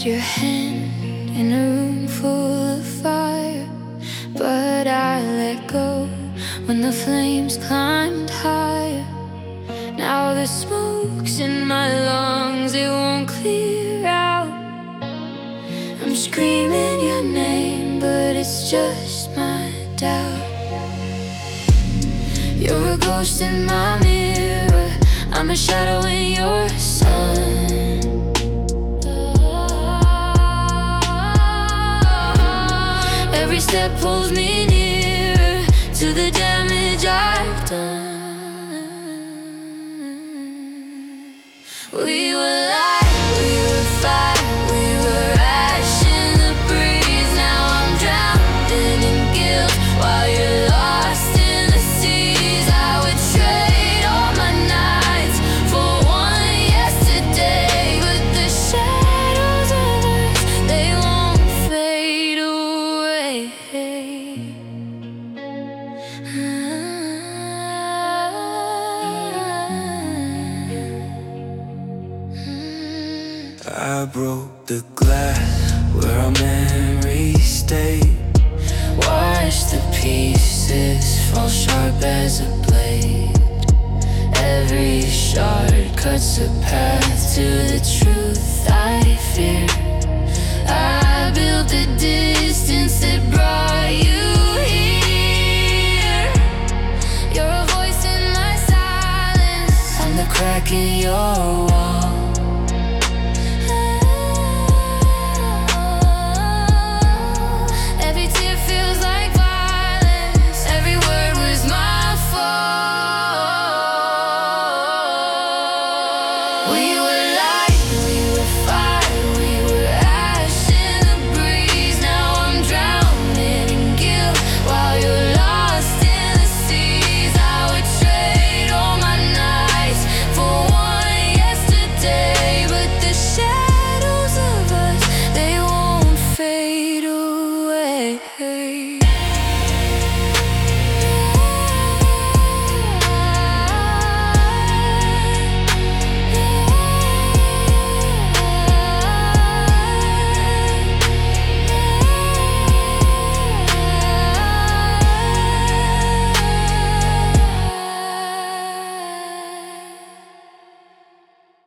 your hand in a room full of fire, but I let go when the flames climbed higher. Now the smoke's in my lungs, it won't clear out. I'm screaming your name, but it's just my doubt. You're a ghost in my mirror, I'm a shadow in your sun. Every step pulls me nearer to the damage I've done. We were light, we were fire, we were ash in the breeze. Now I'm drowning in guilt while you're lost in the seas. I would trade all my nights for one yesterday, but the shadows of us, they won't fade away. I broke the glass where our memories stay. Watch the pieces fall sharp as a blade. Every shard cuts a path to the truth I fear.